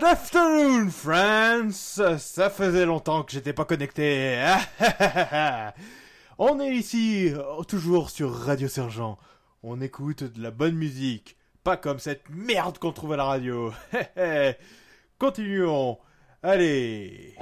afternoon, friends! Ça faisait longtemps que j'étais pas connecté. On est ici, toujours sur Radio Sergent. On écoute de la bonne musique. Pas comme cette merde qu'on trouve à la radio. Continuons. Allez.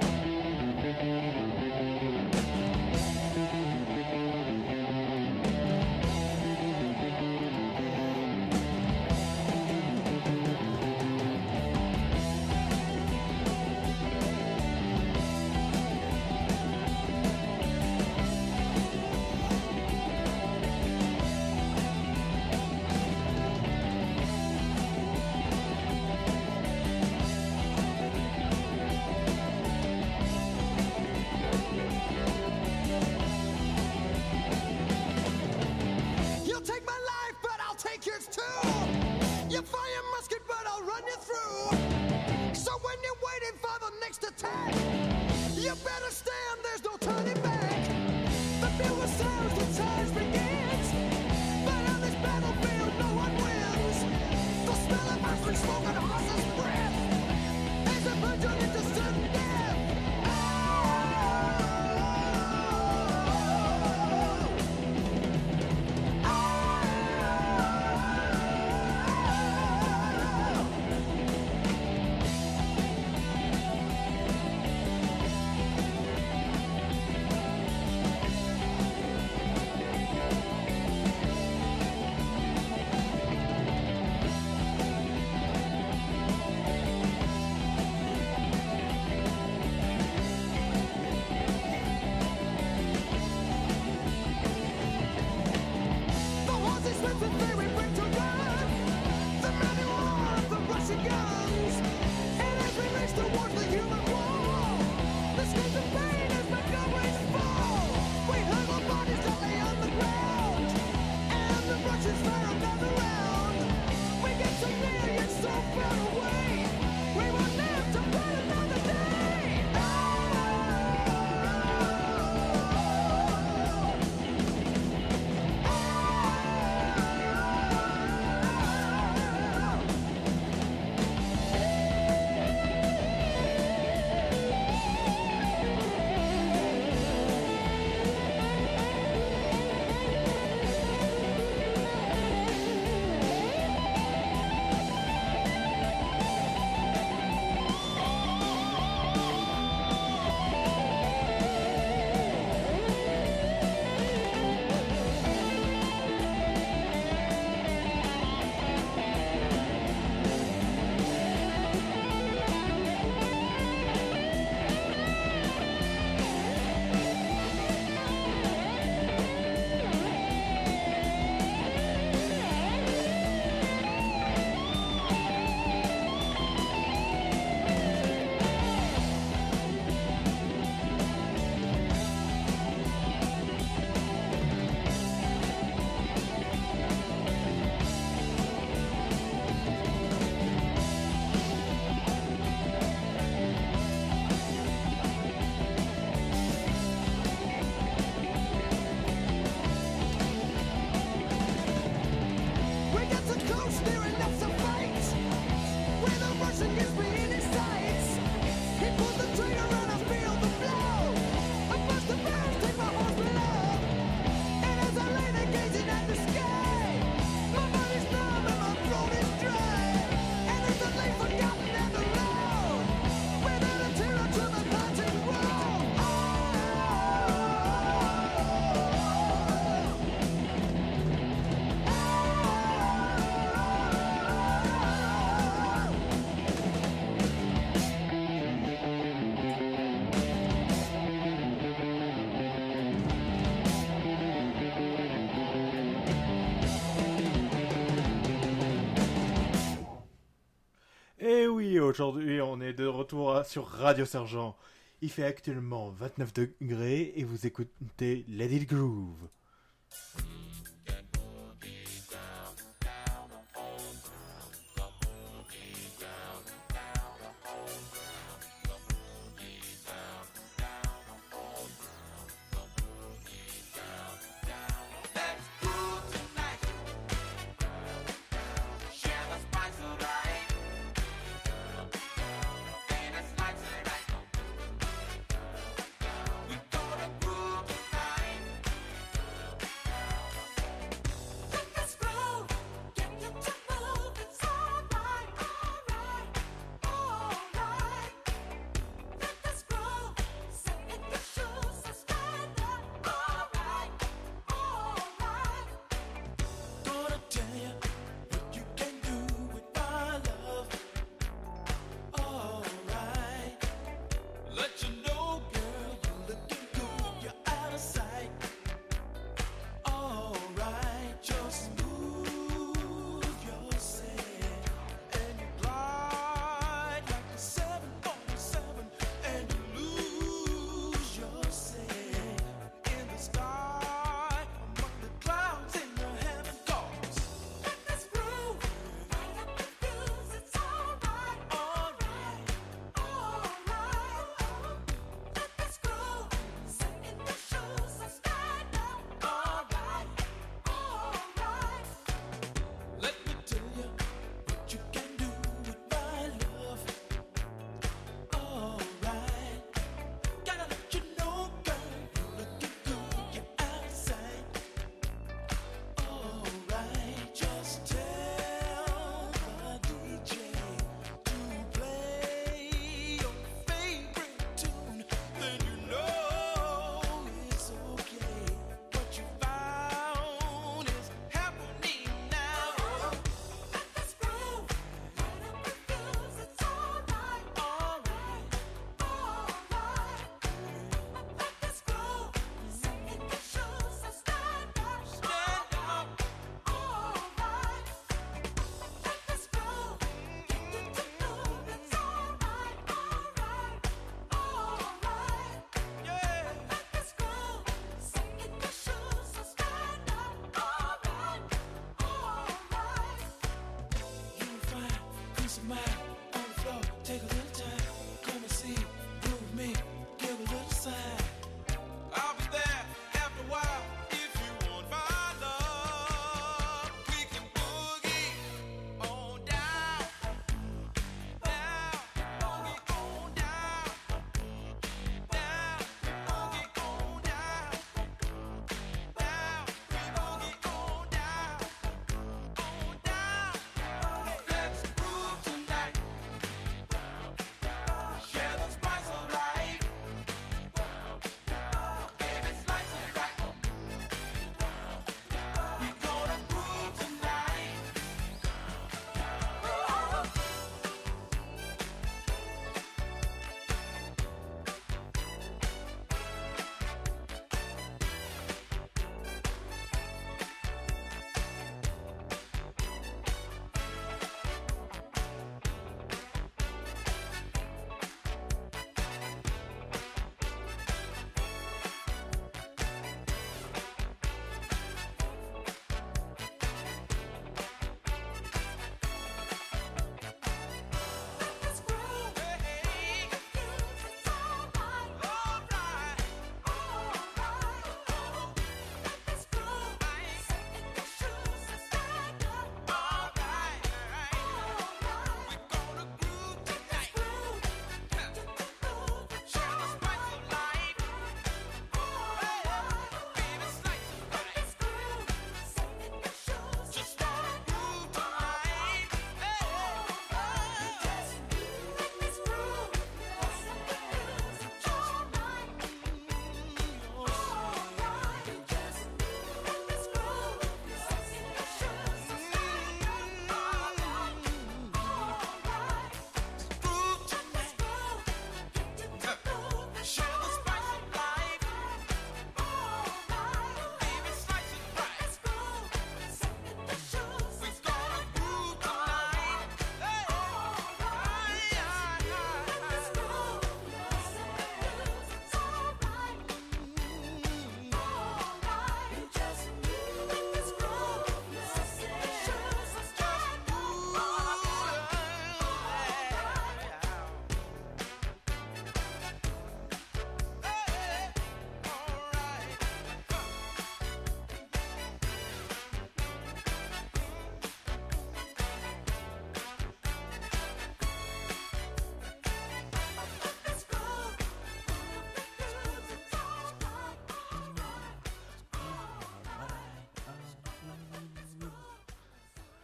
Aujourd'hui, on est de retour sur Radio Sergent. Il fait actuellement 29 degrés et vous écoutez Let It Groove.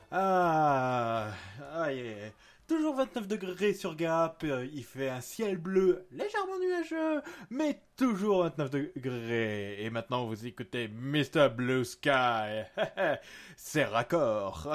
Ah, yeah. Toujours 29 degrés sur Gap, il fait un ciel bleu légèrement nuageux, mais toujours 29 degrés. Et maintenant vous écoutez Mr. Blue Sky. C'est raccord.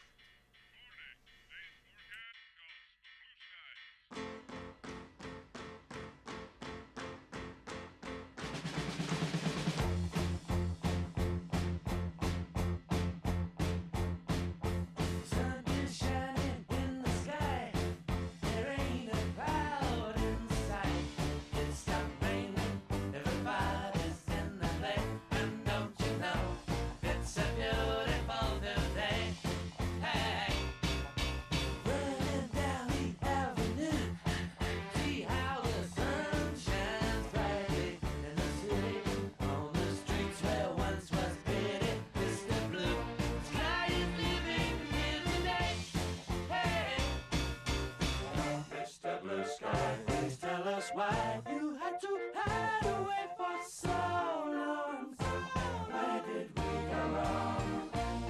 Why you had to hide away for so long? Where did we go wrong?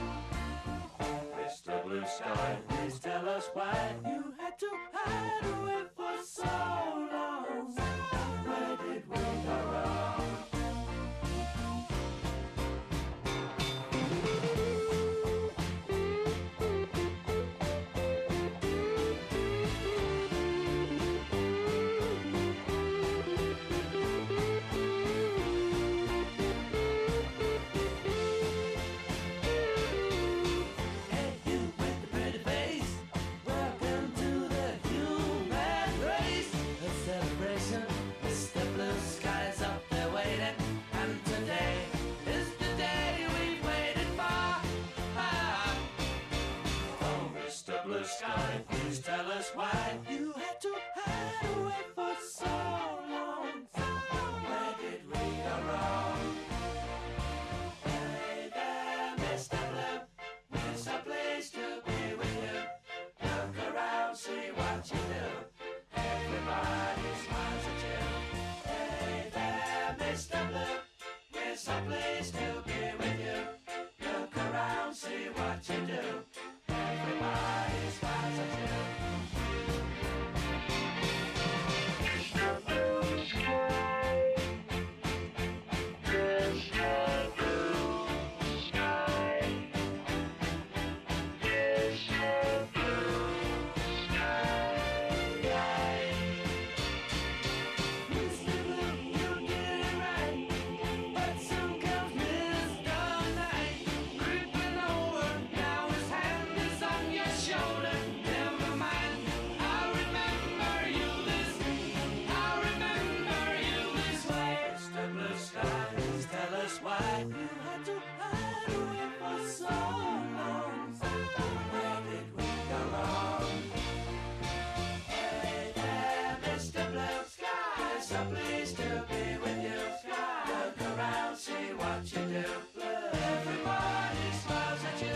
Mr. Blue Sky, please tell us why you had to hide away for so long. Where did we go wrong? Sky, please tell us why you had to hide away for so long. Where did we go wrong? Hey there, Mr. Blue, it's a place to be with you. Look around, see what you do. Everybody smiles at you. Hey there, Mr. Blue, it's a place to be with you. Look around, see what you do. Everybody smiles at you. Mr. Blue Sky, Mr. Blue Sky, Mr. Blue Sky. Mr. Blue, you did it right, but some comes Mr. Night, creeping over. Now his hand is on your shoulder. Never mind, I remember you this way. Mr. Blue Sky, please tell us why you had to hide away for so long. Where did we go wrong? Hey there, Mr. Blue Sky, so pleased to be with you. Look around, see what you do. Everybody smiles at you.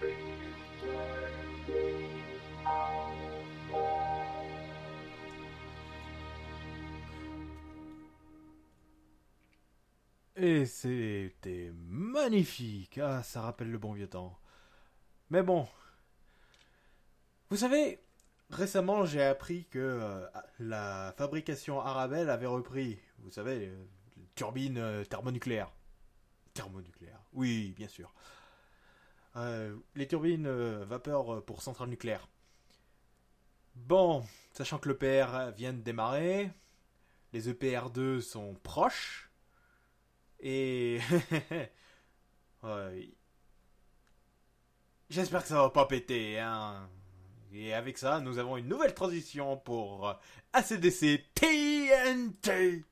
Et c'était magnifique. Ah, ça rappelle le bon vieux temps. Mais bon, vous savez, récemment j'ai appris que la fabrication Arabelle avait repris, vous savez, turbines thermonucléaires. Thermonucléaires, oui, bien sûr. Les turbines vapeur pour centrales nucléaires. Bon, sachant que l'EPR vient de démarrer, les EPR2 sont proches, et... ouais, j'espère que ça va pas péter, hein. Et avec ça, nous avons une nouvelle transition pour ACDC TNT.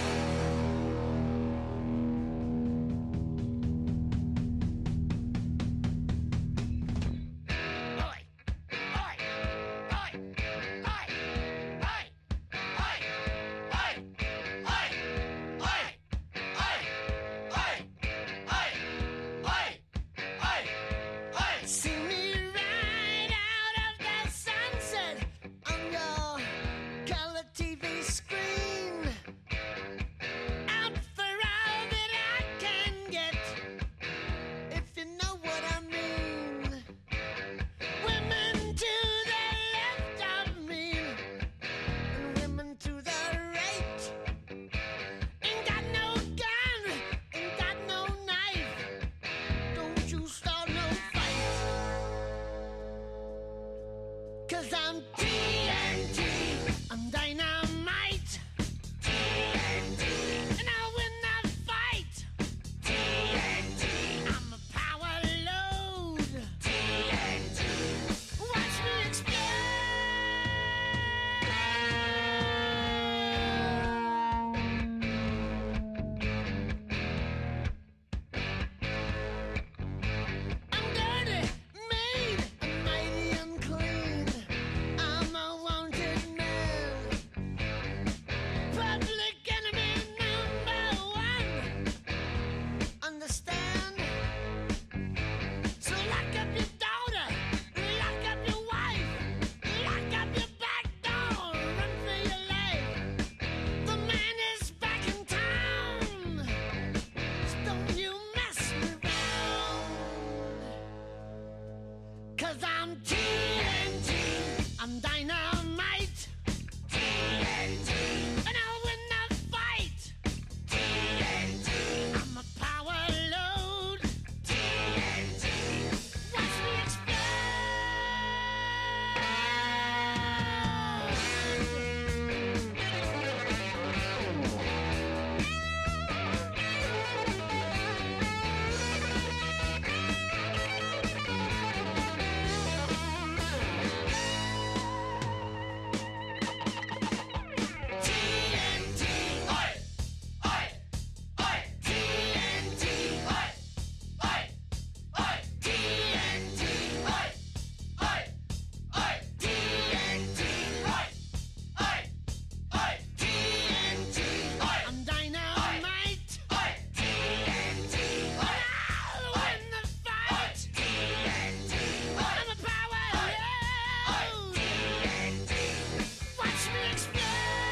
See me right out of the sunset on your color TV screen. Out for all that I can get, if you know what I mean. Women to the left of me, and women to the right. Ain't got no gun, ain't got no knife. Don't you start no fight. 'Cause I'm TNT, I'm dynamite. TNT, and I'll win the fight. TNT, I'm a power load. TNT, watch me explode. I'm dirty, made, and mighty unclean. I'm a wanted man. Public enemy #1. Understand? So lock up your daughter, lock up your wife, lock up your back door, run for your life. The man is back in town. So don't you mess me around. 'Cause I'm TNT, I'm dynamite. TNT, and I'll win the fight. TNT, I'm a power load. TNT, watch me TNT, oi, oi, oi. TNT, oi, oi, oi. TNT, oi, oi, oi. TNT, oi, oi, oi. TNT, oi. I'm dynamite. Oi, TNT, oi. I'll win the fight. TNT, oi. I'm a power load. TNT, watch me explode.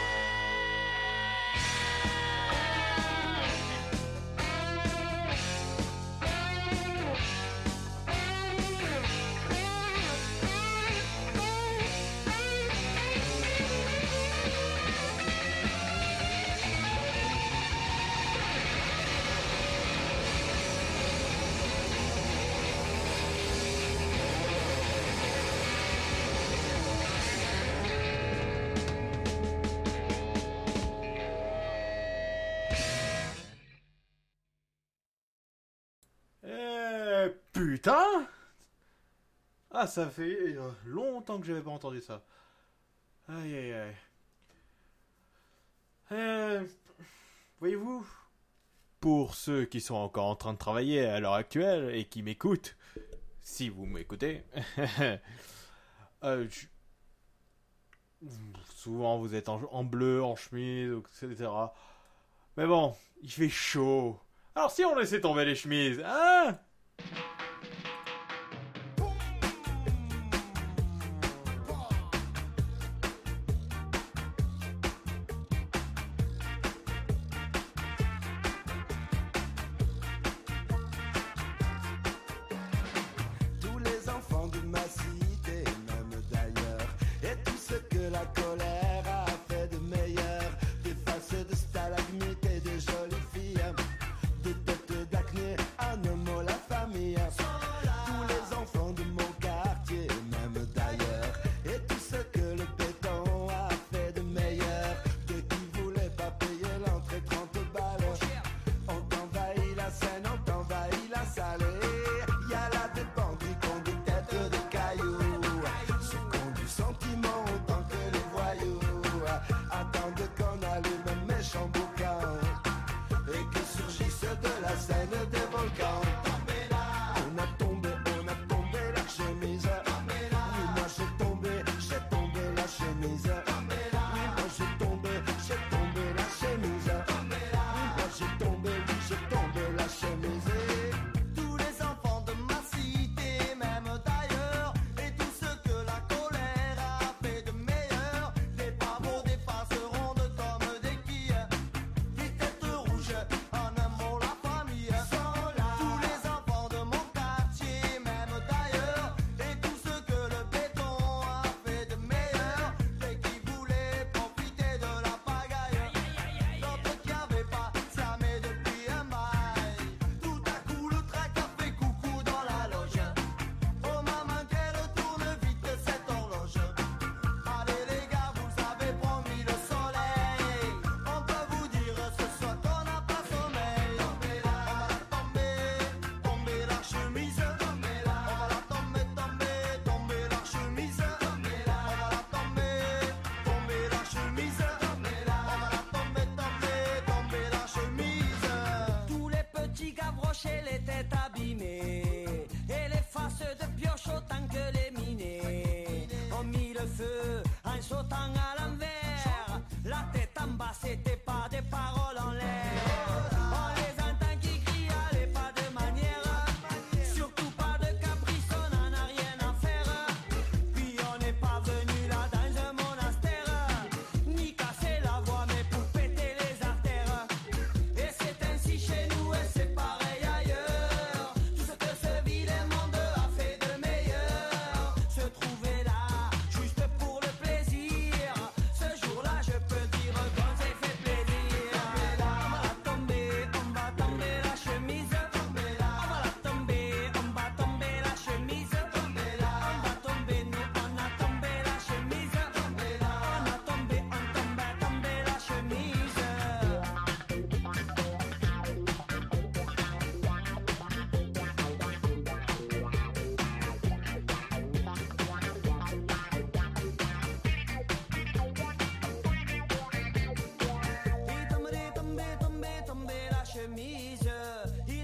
Putain. Ah, ça fait longtemps que j'avais pas entendu ça. Aïe aïe aïe. Voyez-vous, pour ceux qui sont encore en train de travailler à l'heure actuelle et qui m'écoutent, si vous m'écoutez, je- souvent vous êtes en bleu, en chemise, etc. Mais bon, il fait chaud. Alors si on laissait tomber les chemises, hein? Put gavroches et les têtes abîmées, et les faces de pioche autant que les minés ont mis le feu en sautant à l'envers. La tête en bas, c'était pas des paroles en l'air. On les entend qui crient, allez pas de manière, surtout pas de caprice, on en a rien à faire. Puis on n'est pas venu là dans un monastère, ni casser la voix mais pour péter les artères. Et c'est ainsi chez nous et c'est pareil ailleurs. Tout ce que ce vilain monde a fait de meilleur, se trouver là juste pour le plaisir. Ce jour-là je peux dire qu'on s'est fait plaisir. On va la tomber, on va tomber la chemise. On va la tomber, on va tomber la chemise. On va tomber, nous on a tombé la chemise. On a tombé, on tombe, tombé la chemise. Tomber la chemise. Il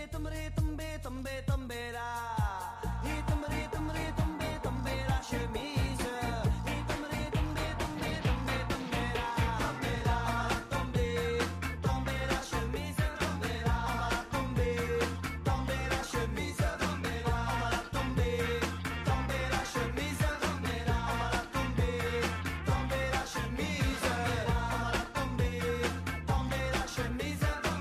tomber là. Il tomber la chemise. Il tomber là. Tomber la chemise. Tomber là. Tomber la chemise. Tomber là. Tomber la chemise. Tomber là. Tomber la chemise. Tomber la chemise.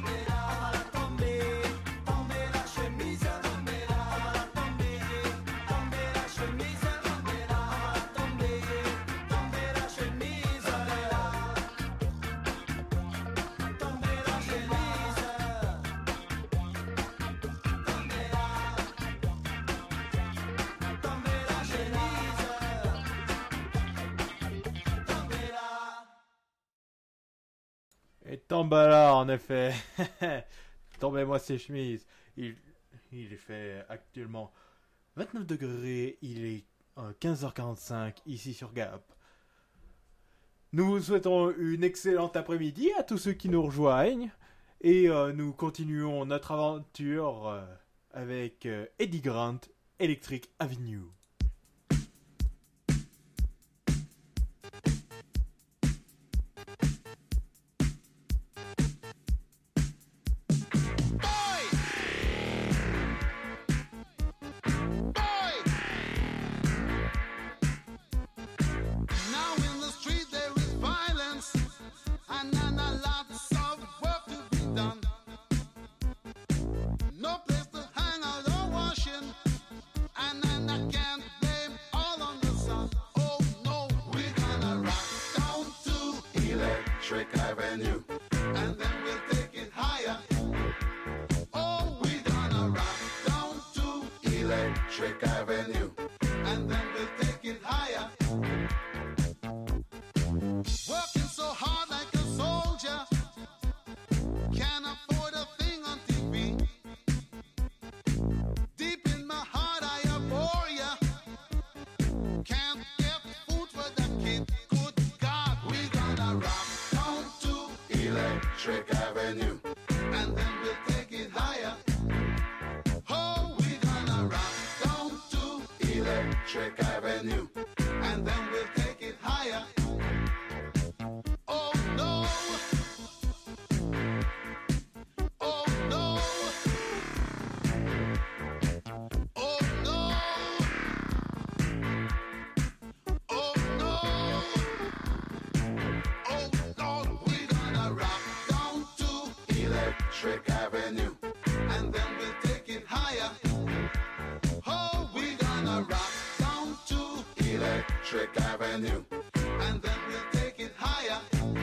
Et Tambala, en effet. Tombez-moi ces chemises. Il est fait actuellement 29 degrés. Il est 15h45 ici sur Gap. Nous vous souhaitons une excellente après-midi à tous ceux qui nous rejoignent. Et nous continuons notre aventure avec Eddie Grant, Electric Avenue. Now in the street there is violence, and lots of work to be done. No place to hang out or washing, and I can't blame all on the sun. Oh no, we're gonna rock down to Electric Avenue, and then we'll take it higher. Oh, we're gonna rock down to Electric Avenue, and then we'll take it higher. Working so hard like a soldier, can't afford a thing on TV. Deep in my heart I abhor ya, can't get food for the kid. Good God, we're gonna rock down to Electric Avenue, and then we'll take it higher. Oh, we're gonna rock down to Electric Avenue, and then we'll take it higher. Oh no! Oh no! Oh no! Oh no! Oh Lord, we're gonna rock down to Electric Avenue, and then we'll take it higher. Oh, we're gonna rock down to Electric Avenue, and then we'll take it higher.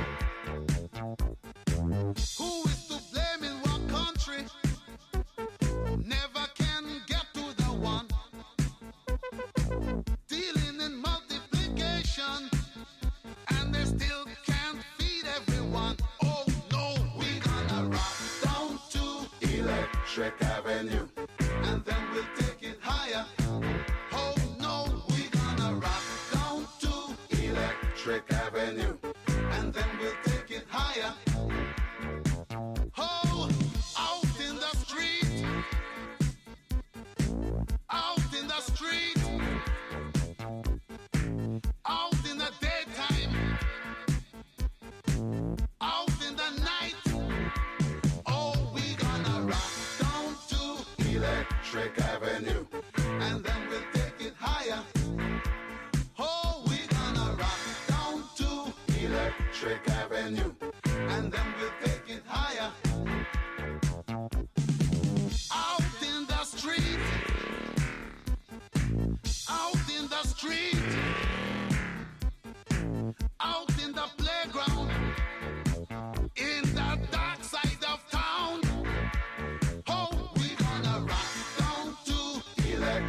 Who is to blame in what country? Never can get to the one. Dealing in multiplication, and they still can't feed everyone. Oh no, we're gonna rock down to Electric Avenue, and then we'll take it higher. Oh no, we're gonna rock down to Electric Avenue, and then we'll take it higher. Oh, out in the street.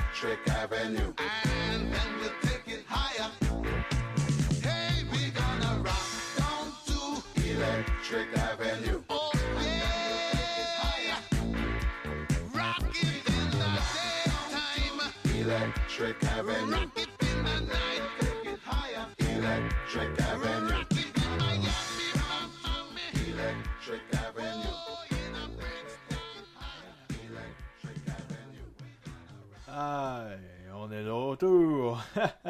Electric Avenue. And then we'll take it higher. Hey, we're gonna rock down to Electric Avenue. Oh yeah, rock it in the daytime. Electric Avenue. Rock it in the night. Take it higher. Electric Avenue. Rock it in Miami, Miami. Electric Avenue. Ah, et on est de retour.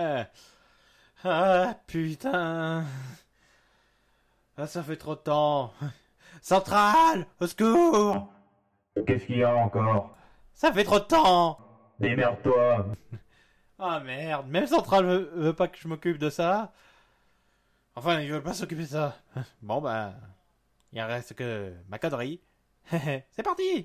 Ah, putain. Ah, ça fait trop de temps. Centrale, au secours. Qu'est-ce qu'il y a encore? Ça fait trop de temps. Démerde-toi. Ah merde, même Centrale veut pas que je m'occupe de ça. Enfin, ils veulent pas s'occuper de ça. Bon ben, il en reste que ma connerie. C'est parti.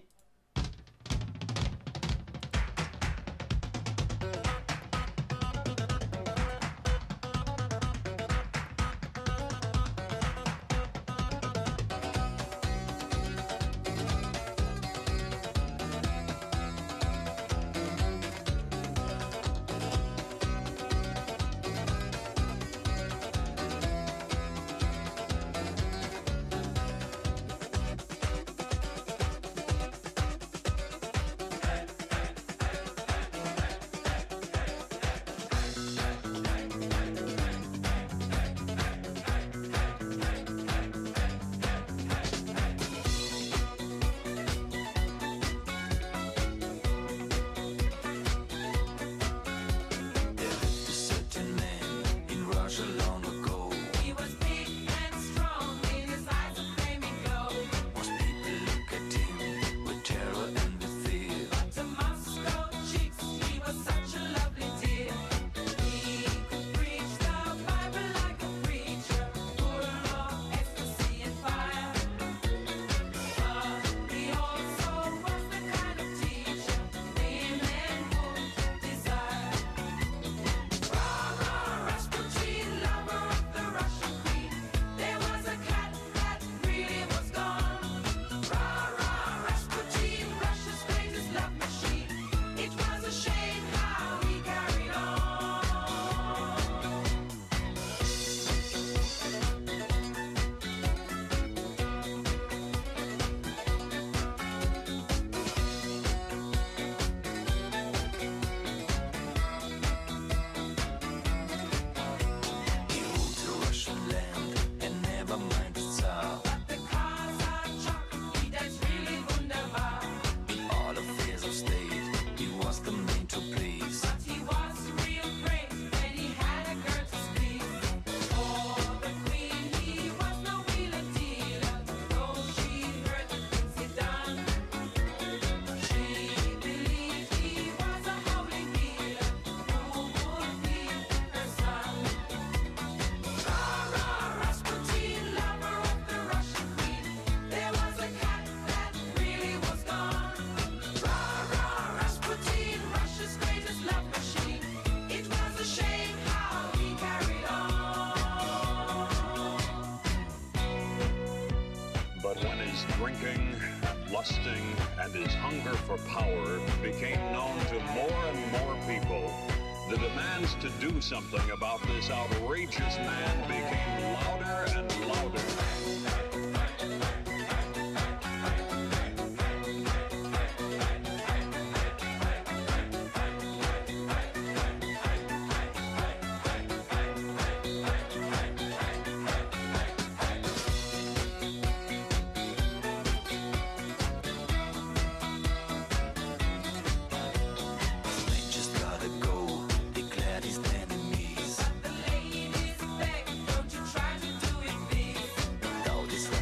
drinking, lusting, and his hunger for power became known to more and more people, the demands to do something about this outrageous man became louder and louder. Don't you try to do it, please.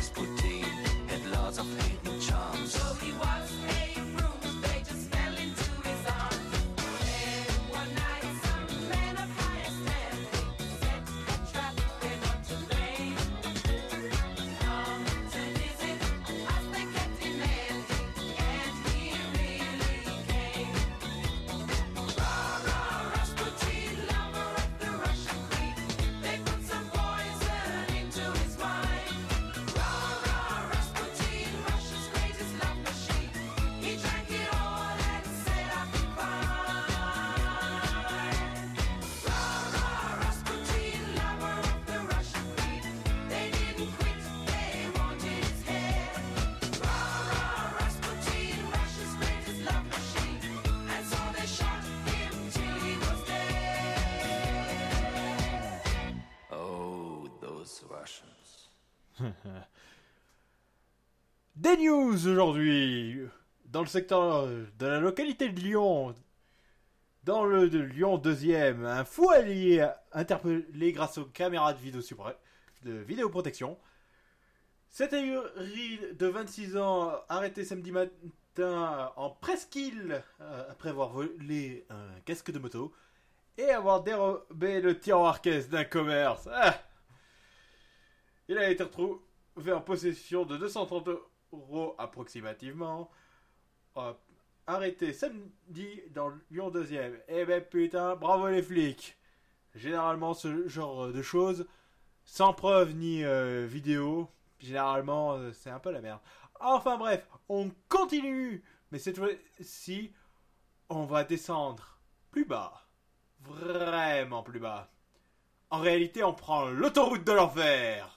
Des news aujourd'hui. Dans le secteur de la localité de Lyon, dans le de Lyon 2e, un fou allié interpellé grâce aux caméras de vidéoprotection. Cet aéril de 26 ans arrêté samedi matin en presqu'île après avoir volé un casque de moto et avoir dérobé le tiroir caisse d'un commerce. Il a été retrouvé en possession de 230 € approximativement. Arrêté samedi dans Lyon 2e. Eh ben putain, bravo les flics. Généralement ce genre de choses, sans preuve ni vidéo, généralement c'est un peu la merde. Enfin bref, on continue. Mais cette fois-ci, on va descendre plus bas. Vraiment plus bas. En réalité, on prend l'autoroute de l'enfer.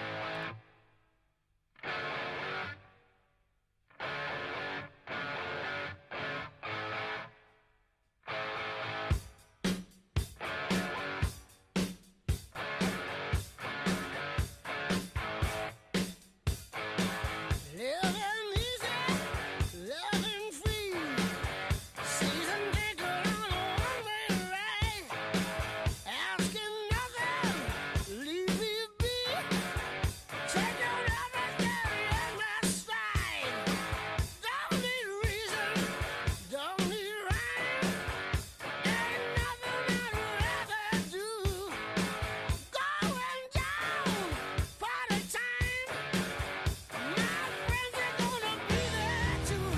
Living easy, living free. Season ticket on a one-way ride. Asking nothing, leave me be. Take your lovers down in my stride. Don't need reason, don't need rhyme. Ain't nothing I'd rather do. Going down, party time. My friends are gonna be there too.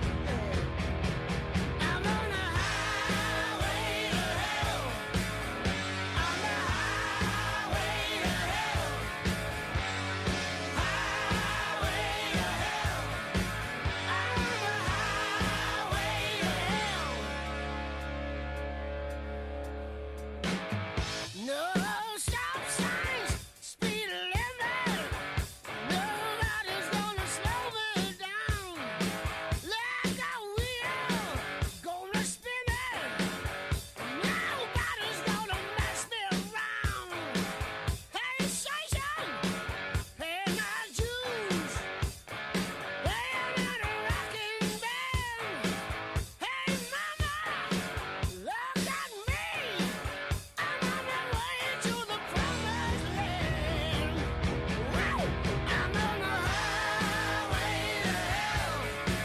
I'm on the highway to hell. On the highway to hell. Highway to hell. On the highway to hell. No stop signs, speed limit. Nobody's gonna slow me down. Like a wheel, gonna spin it. Nobody's gonna mess me around. Hey, station, pay my dues. Playing at a rocking band. Hey, mama, look at me. I'm on my way to the promised land. Wow, I'm on the highway to hell.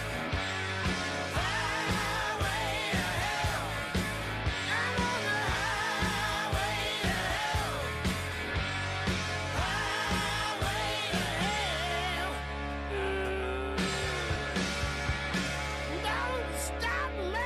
Highway to hell. I'm on the highway to hell. Highway to hell. Don't stop me.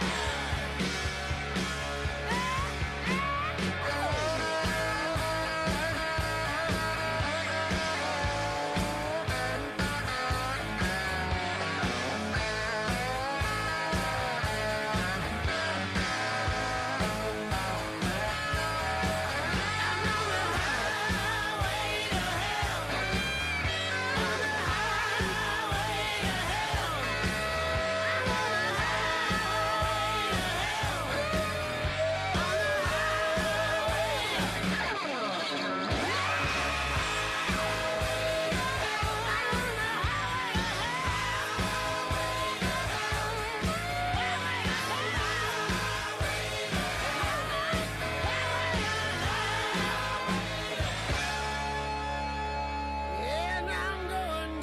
And I'm going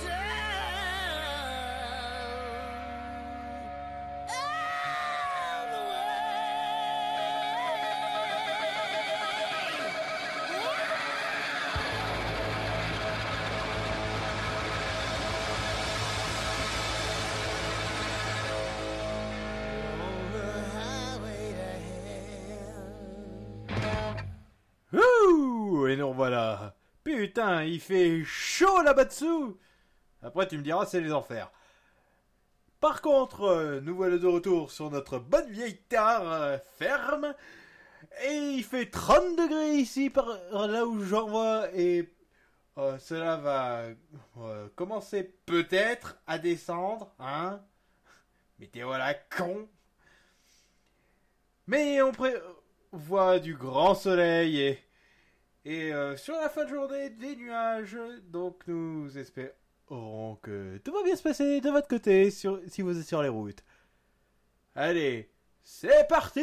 down all the way. On the highway to hell. Ouh, et nous voilà. Putain, il fait chaud là-bas dessous. Après, tu me diras, c'est les enfers. Par contre, nous voilà de retour sur notre bonne vieille terre ferme. Et il fait 30 degrés ici, par là où j'en vois. Et cela va commencer peut-être à descendre, hein. Météo à la con. Mais on prévoit du grand soleil Et sur la fin de journée, des nuages. Donc nous espérons que tout va bien se passer de votre côté si vous êtes sur les routes. Allez, c'est parti!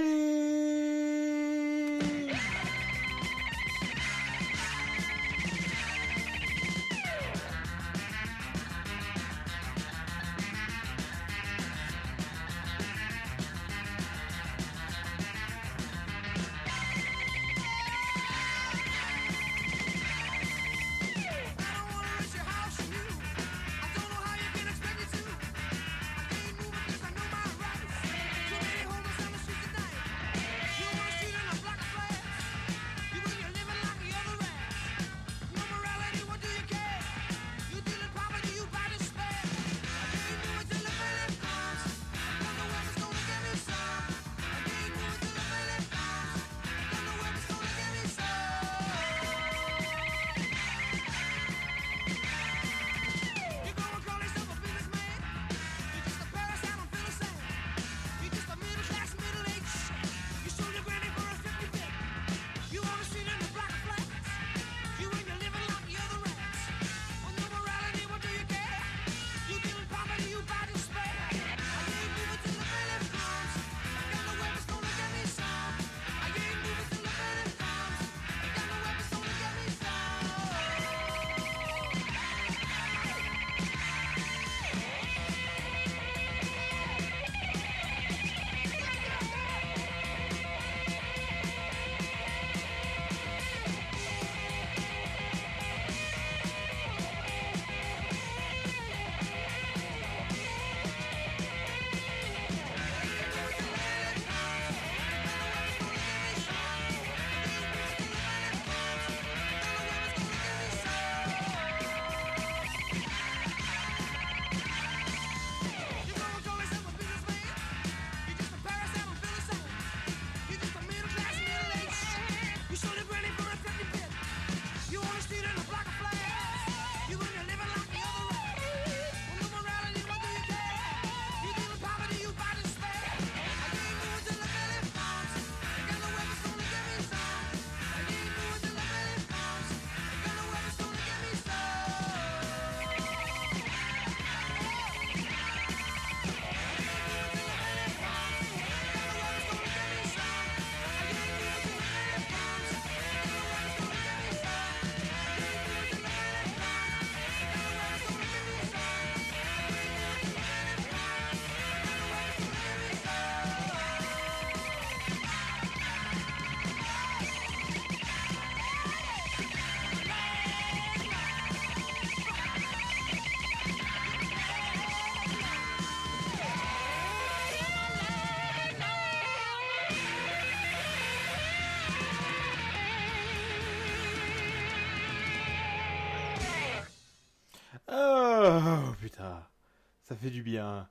Oh putain, ça fait du bien.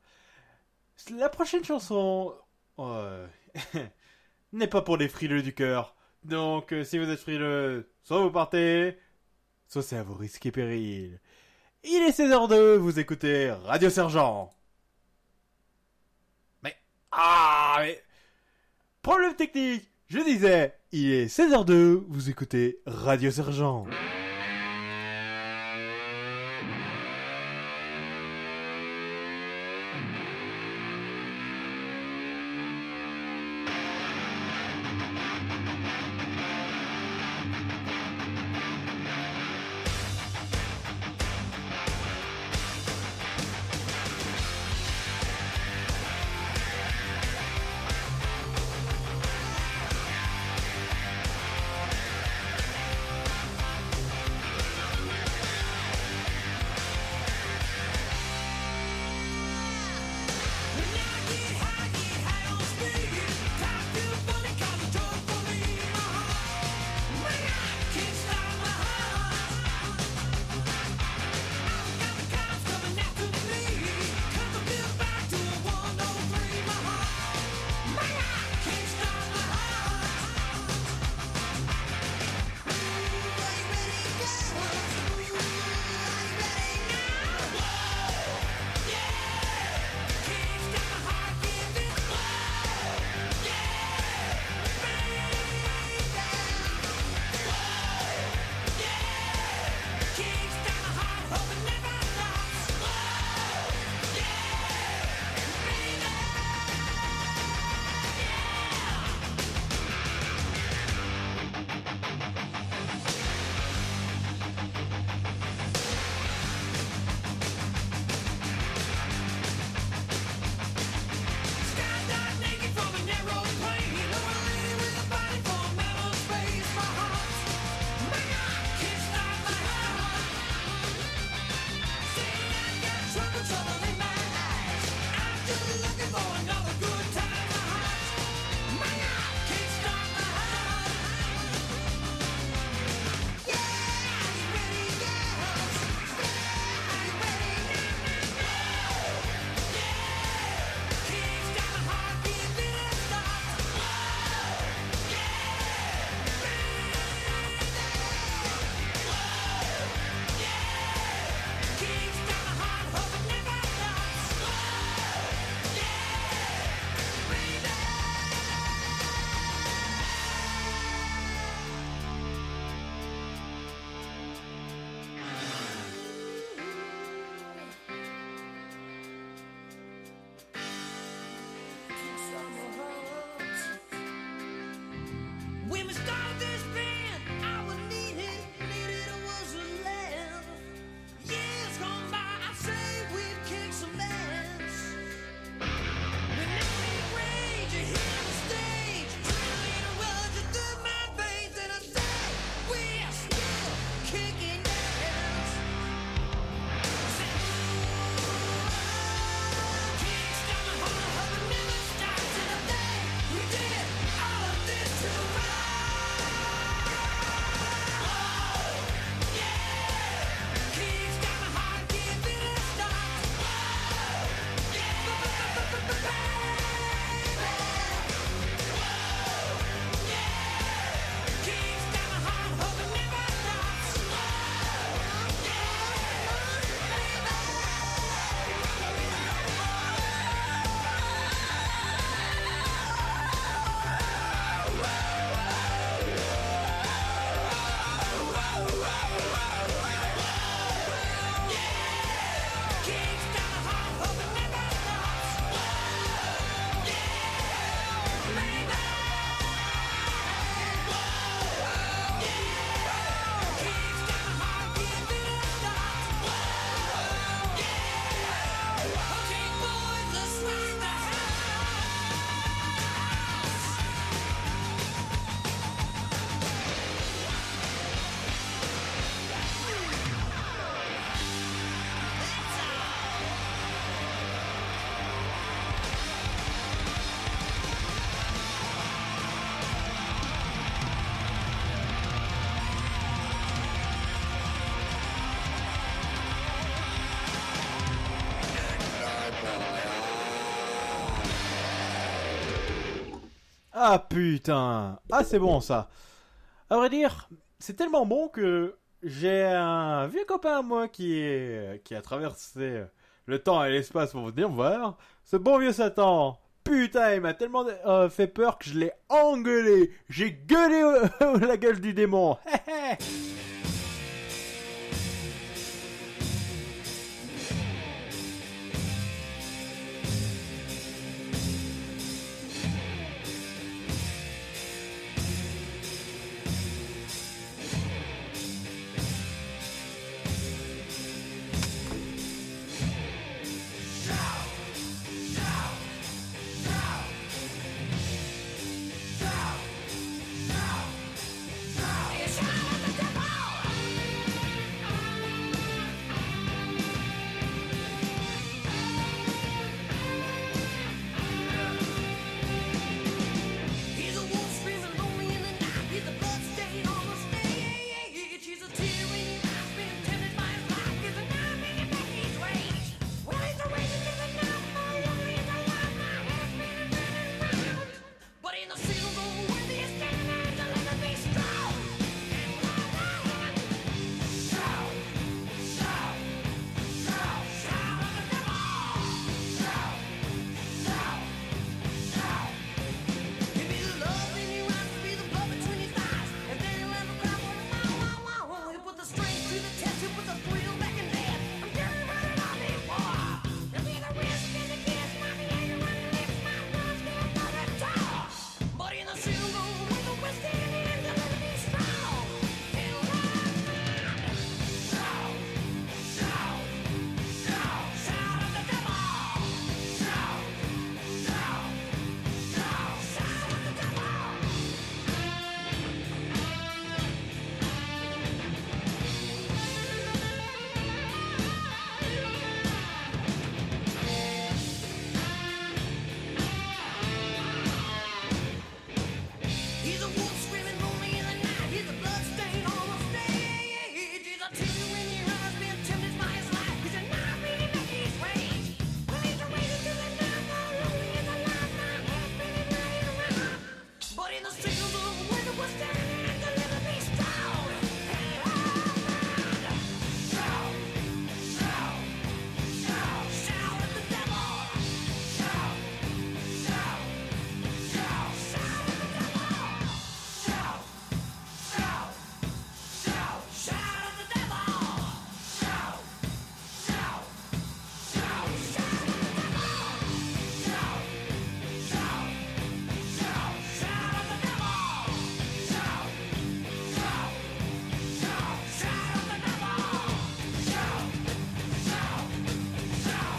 La prochaine chanson n'est pas pour les frileux du cœur. Donc si vous êtes frileux, soit vous partez, soit c'est à vos risques et périls. Il est 16h02, vous écoutez Radio Sergent. Mais problème technique, je disais, il est 16h02, vous écoutez Radio Sergent. Ah putain. Ah c'est bon ça. À vrai dire, c'est tellement bon que j'ai un vieux copain à moi qui a traversé le temps et l'espace pour venir me voir. Ce bon vieux Satan. Putain, il m'a tellement fait peur que je l'ai engueulé. J'ai gueulé la gueule du démon. He's a wolf screaming lonely in the night. He's a blood-stained on the stage. He's a tear in your eyes, being tempted by his life. He's a knife in your back, he's rage. Well, he's a raging in the night, more lonely in the light. My head's spinning round and round. But in the silver wind, he's standing there to let the beast strong. Shout, shout, shout, shout at the devil. Shout, shout, shout. Give me the love in your eyes, be the blood between his eyes, and then he'll have a cry for wow, wow, wow. He'll put the strength to the test, he'll put the thrill back in death. I'm getting ready to be war. There'll be the risk and the kiss, my behavior when he lips, my blood's getting another toss. But in the silver with the West Indian, they'll let me strong. And shout, shout, shout, shout at the devil. Shout, shout, shout, shout at the devil. He's a wolf screaming lonely in the night. He's a blood-stained on the stage. He's a tear in your eyes, being tempted by his life. He's a knife in your back, he's rage. Well, he's a raging through the night, more lonely in the light. My head's spinning round and round. But in the silver winter was standing and the little beast strong. And shout, shout, shout, shout at the devil. Shout, shout, shout, shout at the devil. Shout, shout, shout, shout at the devil. Shout, shout, shout, shout at the devil. Shout, shout, shout, shout at the devil. Shout, shout, shout, shout at the devil. Shout, shout, shout,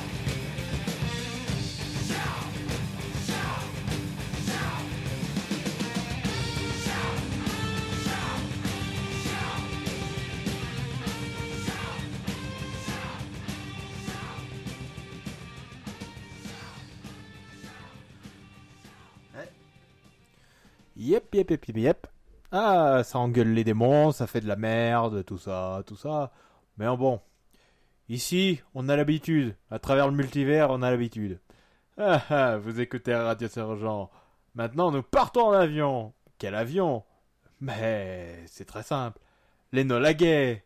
Yep, yep, yep, yep, yep. Ah, ça engueule les démons, ça fait de la merde, tout ça, tout ça. Mais bon, ici, on a l'habitude. À travers le multivers, on a l'habitude. Ah ah, vous écoutez Radio Sergent. Maintenant, nous partons en avion. Quel avion? Mais c'est très simple. L'Enola Gay.